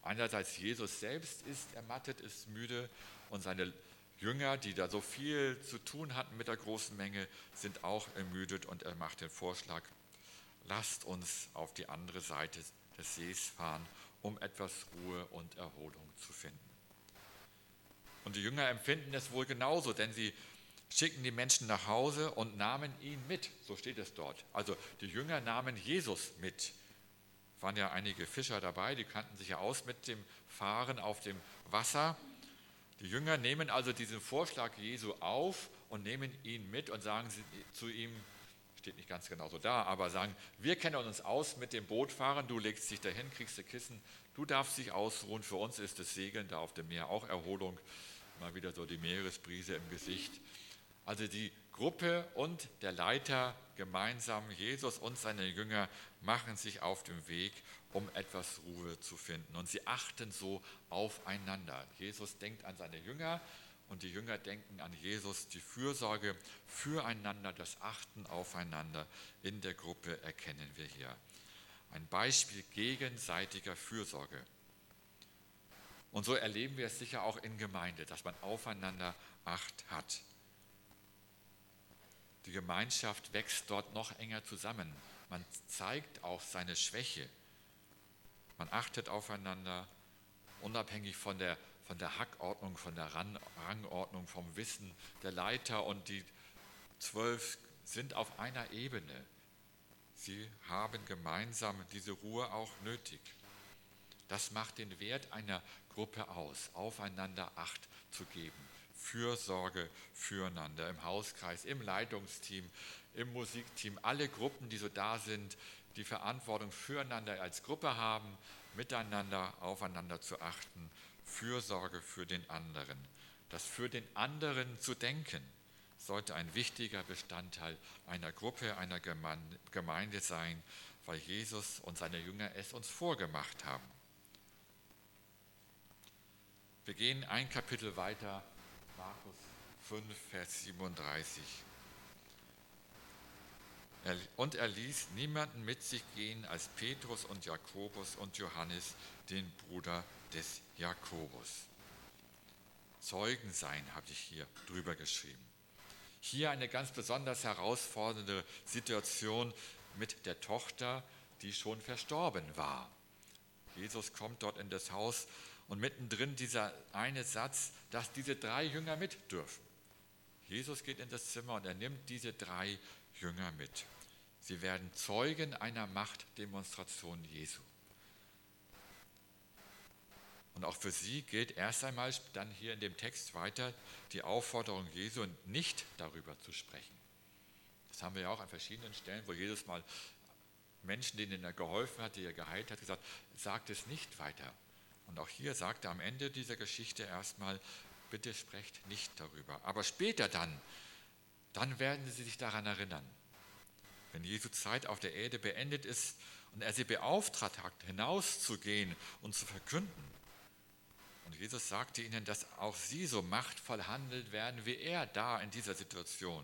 Einerseits Jesus selbst ist ermattet, ist müde und seine Jünger, die da so viel zu tun hatten mit der großen Menge, sind auch ermüdet und er macht den Vorschlag, lasst uns auf die andere Seite des Sees fahren, um etwas Ruhe und Erholung zu finden. Und die Jünger empfinden es wohl genauso, denn sie schicken die Menschen nach Hause und nahmen ihn mit, so steht es dort. Also die Jünger nahmen Jesus mit. Es waren ja einige Fischer dabei, die kannten sich ja aus mit dem Fahren auf dem Wasser. Die Jünger nehmen also diesen Vorschlag Jesu auf und nehmen ihn mit und sagen zu ihm, steht nicht ganz genau so da, aber sagen, wir kennen uns aus mit dem Bootfahren, du legst dich dahin, kriegst du Kissen, du darfst dich ausruhen, für uns ist das Segeln da auf dem Meer auch Erholung, mal wieder so die Meeresbrise im Gesicht. Also die Gruppe und der Leiter gemeinsam, Jesus und seine Jünger, machen sich auf den Weg, um etwas Ruhe zu finden. Und sie achten so aufeinander. Jesus denkt an seine Jünger und die Jünger denken an Jesus. Die Fürsorge füreinander, das Achten aufeinander in der Gruppe erkennen wir hier. Ein Beispiel gegenseitiger Fürsorge. Und so erleben wir es sicher auch in Gemeinde, dass man aufeinander Acht hat. Die Gemeinschaft wächst dort noch enger zusammen. Man zeigt auch seine Schwäche. Man achtet aufeinander, unabhängig von der Hackordnung, von der Rangordnung, vom Wissen. Der Leiter und die 12 sind auf einer Ebene. Sie haben gemeinsam diese Ruhe auch nötig. Das macht den Wert einer Gruppe aus, aufeinander Acht zu geben. Fürsorge füreinander im Hauskreis, im Leitungsteam, im Musikteam, alle Gruppen, die so da sind, die Verantwortung füreinander als Gruppe haben, miteinander aufeinander zu achten, Fürsorge für den anderen. Das für den anderen zu denken, sollte ein wichtiger Bestandteil einer Gruppe, einer Gemeinde sein, weil Jesus und seine Jünger es uns vorgemacht haben. Wir gehen ein Kapitel weiter, Markus 5, Vers 37. Und er ließ niemanden mit sich gehen als Petrus und Jakobus und Johannes, den Bruder des Jakobus. Zeugen sein, habe ich hier drüber geschrieben. Hier eine ganz besonders herausfordernde Situation mit der Tochter, die schon verstorben war. Jesus kommt dort in das Haus und mittendrin dieser eine Satz, dass diese 3 Jünger mit dürfen. Jesus geht in das Zimmer und er nimmt diese 3 Jünger mit. Sie werden Zeugen einer Machtdemonstration Jesu. Und auch für sie gilt erst einmal dann hier in dem Text weiter die Aufforderung Jesu, nicht darüber zu sprechen. Das haben wir ja auch an verschiedenen Stellen, wo Jesus mal Menschen, denen er geholfen hat, die er geheilt hat, gesagt, sagt es nicht weiter. Und auch hier sagt er am Ende dieser Geschichte erstmal, bitte sprecht nicht darüber. Aber später dann werden sie sich daran erinnern. Wenn Jesu Zeit auf der Erde beendet ist und er sie beauftragt hat, hinauszugehen und zu verkünden. Und Jesus sagte ihnen, dass auch sie so machtvoll handeln werden wie er da in dieser Situation.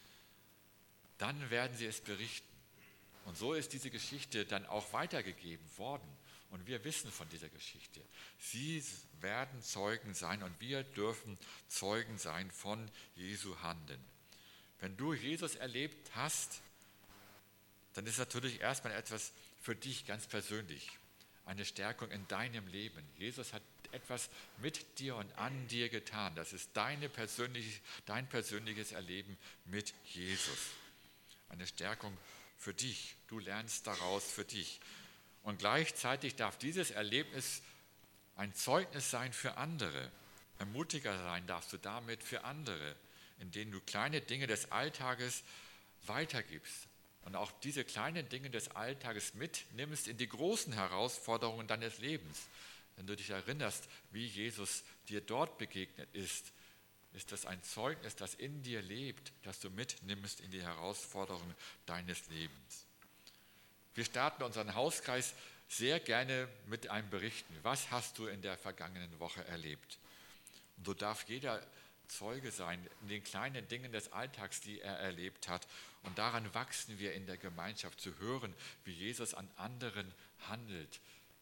Dann werden sie es berichten. Und so ist diese Geschichte dann auch weitergegeben worden. Und wir wissen von dieser Geschichte. Sie werden Zeugen sein und wir dürfen Zeugen sein von Jesu Handeln. Wenn du Jesus erlebt hast, dann ist natürlich erstmal etwas für dich ganz persönlich, eine Stärkung in deinem Leben. Jesus hat etwas mit dir und an dir getan. Das ist dein persönliches Erleben mit Jesus. Eine Stärkung für dich. Du lernst daraus für dich. Und gleichzeitig darf dieses Erlebnis ein Zeugnis sein für andere. Ermutiger sein darfst du damit für andere, indem du kleine Dinge des Alltages weitergibst. Und auch diese kleinen Dinge des Alltages mitnimmst in die großen Herausforderungen deines Lebens. Wenn du dich erinnerst, wie Jesus dir dort begegnet ist das ein Zeugnis, das in dir lebt, das du mitnimmst in die Herausforderungen deines Lebens. Wir starten unseren Hauskreis sehr gerne mit einem Berichten. Was hast du in der vergangenen Woche erlebt? Und so darf jeder Zeuge sein in den kleinen Dingen des Alltags, die er erlebt hat. Und daran wachsen wir in der Gemeinschaft, zu hören, wie Jesus an anderen handelt,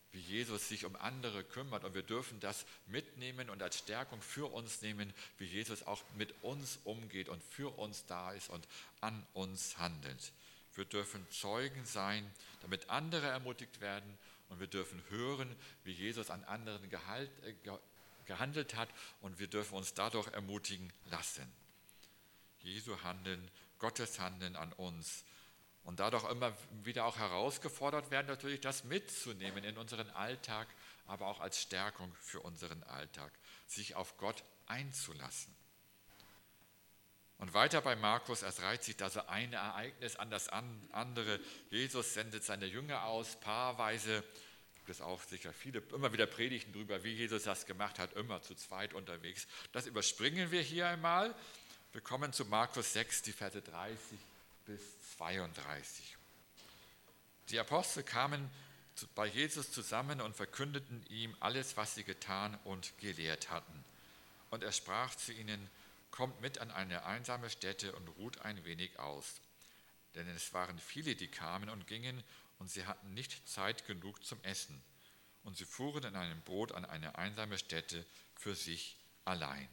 wie Jesus sich um andere kümmert. Und wir dürfen das mitnehmen und als Stärkung für uns nehmen, wie Jesus auch mit uns umgeht und für uns da ist und an uns handelt. Wir dürfen Zeugen sein, damit andere ermutigt werden. Und wir dürfen hören, wie Jesus an anderen gehandelt hat. Und wir dürfen uns dadurch ermutigen lassen. Jesu Handeln, Gottes Handeln an uns. Und dadurch immer wieder auch herausgefordert werden, natürlich das mitzunehmen in unseren Alltag, aber auch als Stärkung für unseren Alltag, sich auf Gott einzulassen. Und weiter bei Markus, es reiht sich da so ein Ereignis an das andere. Jesus sendet seine Jünger aus, paarweise. Gibt es auch sicher viele, immer wieder Predigten darüber, wie Jesus das gemacht hat, immer zu zweit unterwegs. Das überspringen wir hier einmal. Wir kommen zu Markus 6, die Verse 30 bis 32. Die Apostel kamen bei Jesus zusammen und verkündeten ihm alles, was sie getan und gelehrt hatten. Und er sprach zu ihnen: Kommt mit an eine einsame Stätte und ruht ein wenig aus. Denn es waren viele, die kamen und gingen, und sie hatten nicht Zeit genug zum Essen. Und sie fuhren in einem Boot an eine einsame Stätte für sich allein.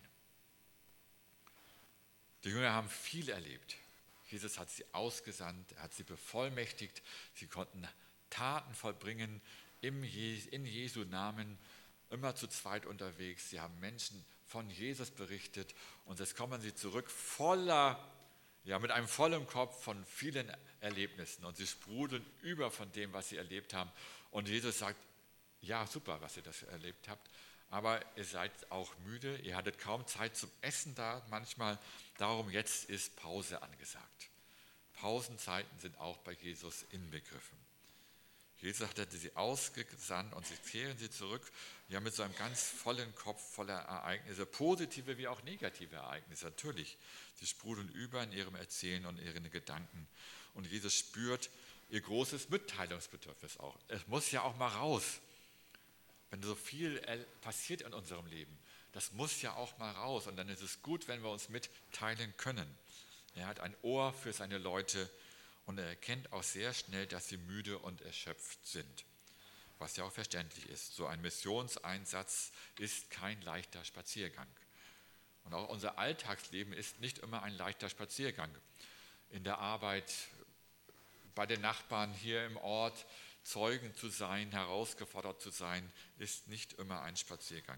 Die Jünger haben viel erlebt. Jesus hat sie ausgesandt, er hat sie bevollmächtigt, sie konnten Taten vollbringen in Jesu Namen, immer zu zweit unterwegs. Sie haben Menschen von Jesus berichtet und jetzt kommen sie zurück mit einem vollen Kopf von vielen Erlebnissen und sie sprudeln über von dem, was sie erlebt haben. Und Jesus sagt: Ja, super, was ihr das erlebt habt, aber ihr seid auch müde, ihr hattet kaum Zeit zum Essen da manchmal, darum jetzt ist Pause angesagt. Pausenzeiten sind auch bei Jesus inbegriffen. Jesus hatte sie ausgesandt und sie kehren sie zurück, ja, mit so einem ganz vollen Kopf voller Ereignisse, positive wie auch negative Ereignisse, natürlich. Sie sprudeln über in ihrem Erzählen und ihren Gedanken. Und Jesus spürt ihr großes Mitteilungsbedürfnis auch. Es muss ja auch mal raus. Wenn so viel passiert in unserem Leben, das muss ja auch mal raus. Und dann ist es gut, wenn wir uns mitteilen können. Er hat ein Ohr für seine Leute und er erkennt auch sehr schnell, dass sie müde und erschöpft sind. Was ja auch verständlich ist. So ein Missionseinsatz ist kein leichter Spaziergang. Und auch unser Alltagsleben ist nicht immer ein leichter Spaziergang. In der Arbeit, bei den Nachbarn hier im Ort, Zeugen zu sein, herausgefordert zu sein, ist nicht immer ein Spaziergang.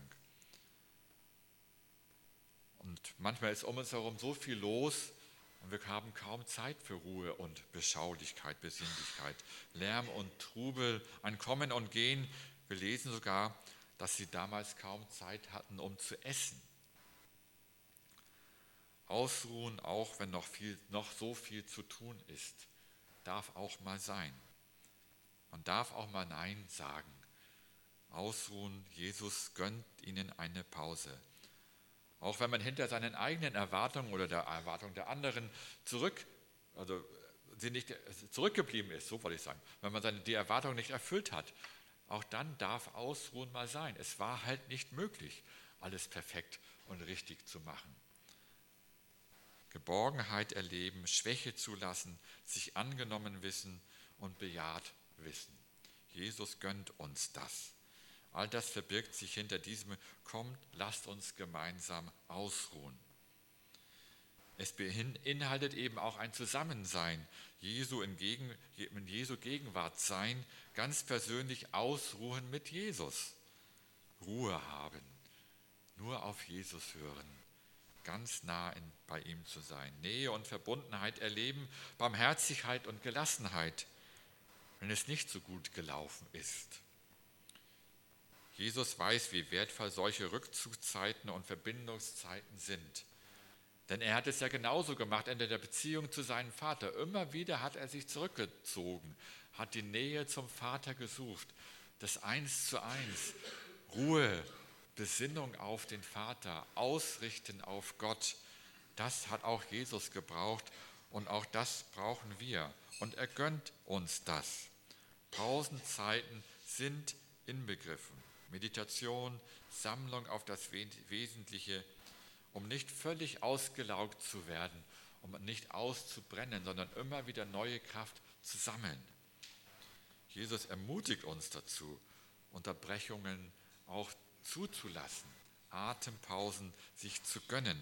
Und manchmal ist um uns herum so viel los und wir haben kaum Zeit für Ruhe und Beschaulichkeit, Besinnlichkeit. Lärm und Trubel, ein Kommen und Gehen. Wir lesen sogar, dass sie damals kaum Zeit hatten, um zu essen. Ausruhen, auch wenn noch so viel zu tun ist, darf auch mal sein. Man darf auch mal Nein sagen. Ausruhen, Jesus gönnt ihnen eine Pause. Auch wenn man hinter seinen eigenen Erwartungen oder der Erwartung der anderen zurückgeblieben ist, so wollte ich sagen, wenn man die Erwartung nicht erfüllt hat, auch dann darf Ausruhen mal sein. Es war halt nicht möglich, alles perfekt und richtig zu machen. Geborgenheit erleben, Schwäche zulassen, sich angenommen wissen und bejaht wissen. Jesus gönnt uns das. All das verbirgt sich hinter diesem: Kommt, lasst uns gemeinsam ausruhen. Es beinhaltet eben auch ein Zusammensein, in Jesu Gegenwart sein, ganz persönlich ausruhen mit Jesus. Ruhe haben, nur auf Jesus hören, ganz nah bei ihm zu sein. Nähe und Verbundenheit erleben, Barmherzigkeit und Gelassenheit, wenn es nicht so gut gelaufen ist. Jesus weiß, wie wertvoll solche Rückzugszeiten und Verbindungszeiten sind. Denn er hat es ja genauso gemacht in der Beziehung zu seinem Vater. Immer wieder hat er sich zurückgezogen, hat die Nähe zum Vater gesucht. Das 1:1, Ruhe, Besinnung auf den Vater, Ausrichten auf Gott. Das hat auch Jesus gebraucht und auch das brauchen wir. Und er gönnt uns das. Pausenzeiten sind inbegriffen. Meditation, Sammlung auf das Wesentliche, um nicht völlig ausgelaugt zu werden, um nicht auszubrennen, sondern immer wieder neue Kraft zu sammeln. Jesus ermutigt uns dazu Unterbrechungen auch zuzulassen, Atempausen sich zu gönnen.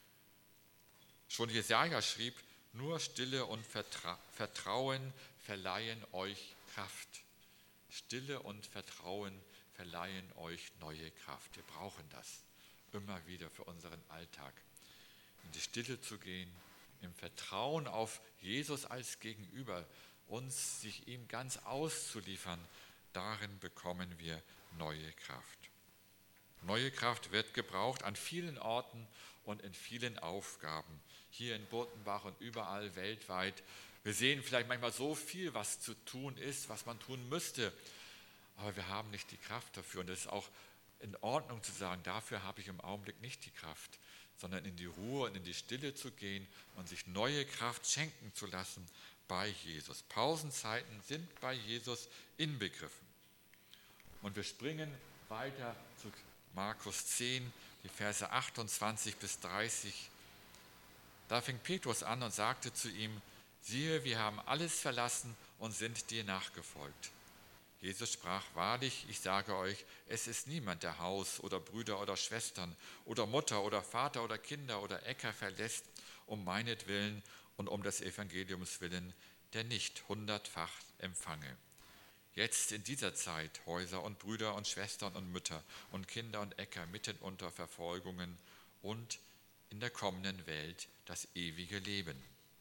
Schon Jesaja schrieb, nur Stille und Vertrauen verleihen euch Kraft. Stille und Vertrauen verleihen euch neue Kraft. Wir brauchen das immer wieder für unseren Alltag. In die Stille zu gehen, im Vertrauen auf Jesus als Gegenüber, sich ihm ganz auszuliefern, darin bekommen wir neue Kraft. Neue Kraft wird gebraucht an vielen Orten und in vielen Aufgaben. Hier in Burtenbach und überall weltweit. Wir sehen vielleicht manchmal so viel, was zu tun ist, was man tun müsste. Aber wir haben nicht die Kraft dafür. Und es ist auch in Ordnung zu sagen, dafür habe ich im Augenblick nicht die Kraft, sondern in die Ruhe und in die Stille zu gehen und sich neue Kraft schenken zu lassen bei Jesus. Pausenzeiten sind bei Jesus inbegriffen. Und wir springen weiter zu Markus 10, die Verse 28 bis 30. Da fing Petrus an und sagte zu ihm, siehe, wir haben alles verlassen und sind dir nachgefolgt. Jesus sprach, wahrlich, ich sage euch, es ist niemand, der Haus oder Brüder oder Schwestern oder Mutter oder Vater oder Kinder oder Äcker verlässt, um meinetwillen und um des Evangeliums willen, der nicht 100-fach empfange. Jetzt in dieser Zeit Häuser und Brüder und Schwestern und Mütter und Kinder und Äcker mitten unter Verfolgungen und in der kommenden Welt das ewige Leben.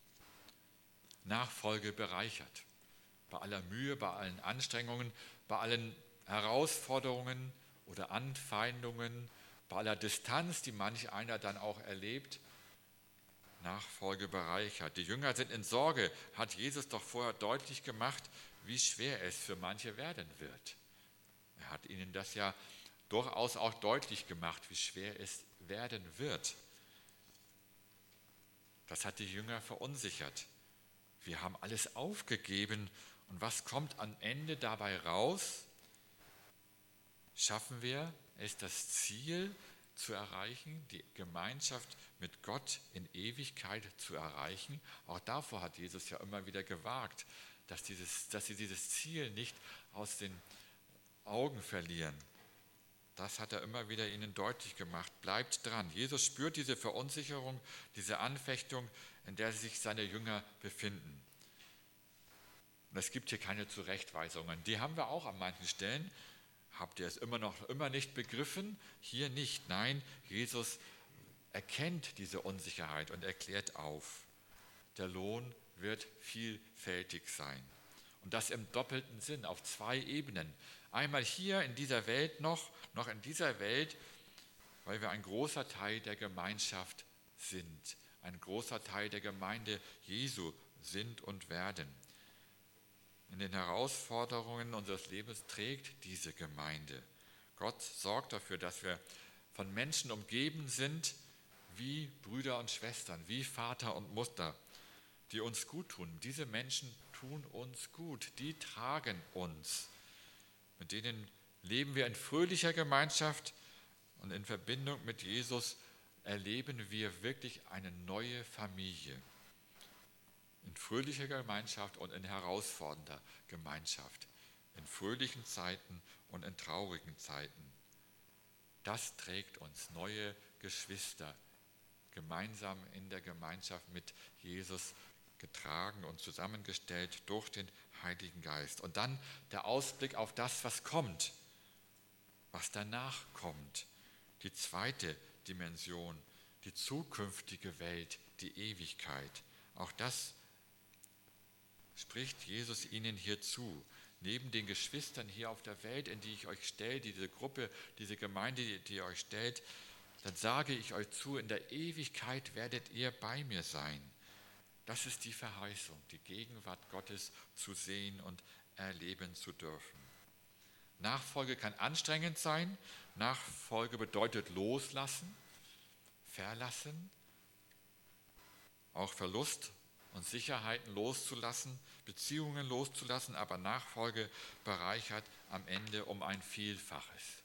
Nachfolge bereichert. Bei aller Mühe, bei allen Anstrengungen, bei allen Herausforderungen oder Anfeindungen, bei aller Distanz, die manch einer dann auch erlebt, Nachfolge bereichert. Die Jünger sind in Sorge, hat Jesus doch vorher deutlich gemacht, wie schwer es für manche werden wird. Er hat ihnen das ja durchaus auch deutlich gemacht, wie schwer es werden wird. Das hat die Jünger verunsichert. Wir haben alles aufgegeben. Und was kommt am Ende dabei raus? Schaffen wir es, das Ziel zu erreichen, die Gemeinschaft mit Gott in Ewigkeit zu erreichen? Auch davor hat Jesus ja immer wieder gewagt, dass sie dieses Ziel nicht aus den Augen verlieren. Das hat er immer wieder ihnen deutlich gemacht. Bleibt dran. Jesus spürt diese Verunsicherung, diese Anfechtung, in der sich seine Jünger befinden. Und es gibt hier keine Zurechtweisungen. Die haben wir auch an manchen Stellen. Habt ihr es immer nicht begriffen? Hier nicht. Nein, Jesus erkennt diese Unsicherheit und erklärt auf. Der Lohn wird vielfältig sein. Und das im doppelten Sinn, auf 2 Ebenen. Einmal hier in dieser Welt noch in dieser Welt, weil wir ein großer Teil der Gemeinschaft sind. Ein großer Teil der Gemeinde Jesu sind und werden. In den Herausforderungen unseres Lebens trägt diese Gemeinde. Gott sorgt dafür, dass wir von Menschen umgeben sind, wie Brüder und Schwestern, wie Vater und Mutter, die uns gut tun. Diese Menschen tun uns gut, die tragen uns. Mit denen leben wir in fröhlicher Gemeinschaft und in Verbindung mit Jesus erleben wir wirklich eine neue Familie. In fröhlicher Gemeinschaft und in herausfordernder Gemeinschaft. In fröhlichen Zeiten und in traurigen Zeiten. Das trägt uns, neue Geschwister, gemeinsam in der Gemeinschaft mit Jesus getragen und zusammengestellt durch den Heiligen Geist. Und dann der Ausblick auf das, was kommt, was danach kommt. Die zweite Dimension, die zukünftige Welt, die Ewigkeit. Auch das spricht Jesus ihnen hier zu. Neben den Geschwistern hier auf der Welt, in die ich euch stelle, diese Gruppe, diese Gemeinde, die ihr euch stellt, dann sage ich euch zu, in der Ewigkeit werdet ihr bei mir sein. Das ist die Verheißung, die Gegenwart Gottes zu sehen und erleben zu dürfen. Nachfolge kann anstrengend sein. Nachfolge bedeutet loslassen, verlassen, auch Verlust und Sicherheiten loszulassen, Beziehungen loszulassen, aber Nachfolge bereichert am Ende um ein Vielfaches.